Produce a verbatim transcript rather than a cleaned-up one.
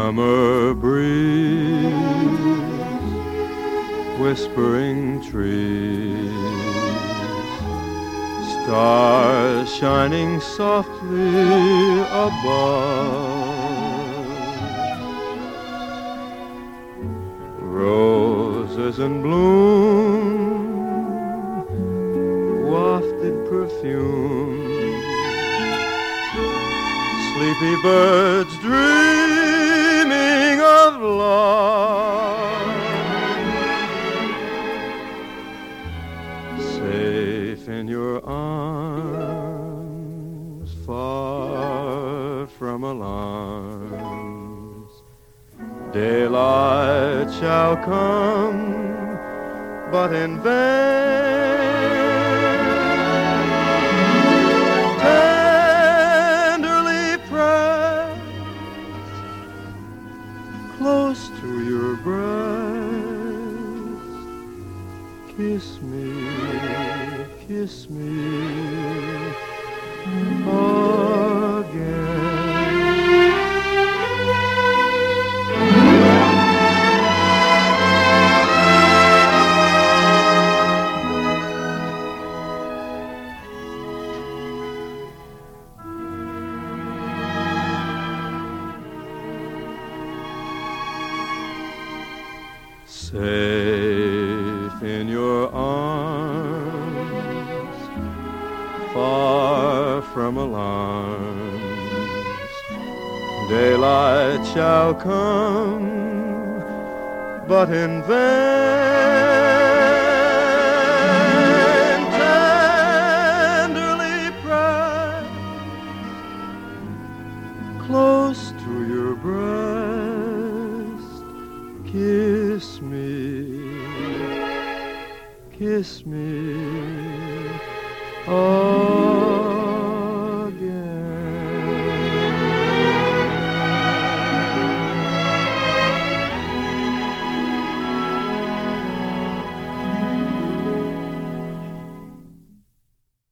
Summer breeze, whispering trees, stars shining softly above, roses in bloom, wafted perfume, sleepy birds dreaming of love, safe in your arms, far from alarms. Daylight shall come, but in vain. Close to your breast, kiss me, kiss me again. Safe in your arms, far from alarms. Daylight shall come, but in vain. Tenderly pressed, close to your breast, kiss me, kiss me, oh.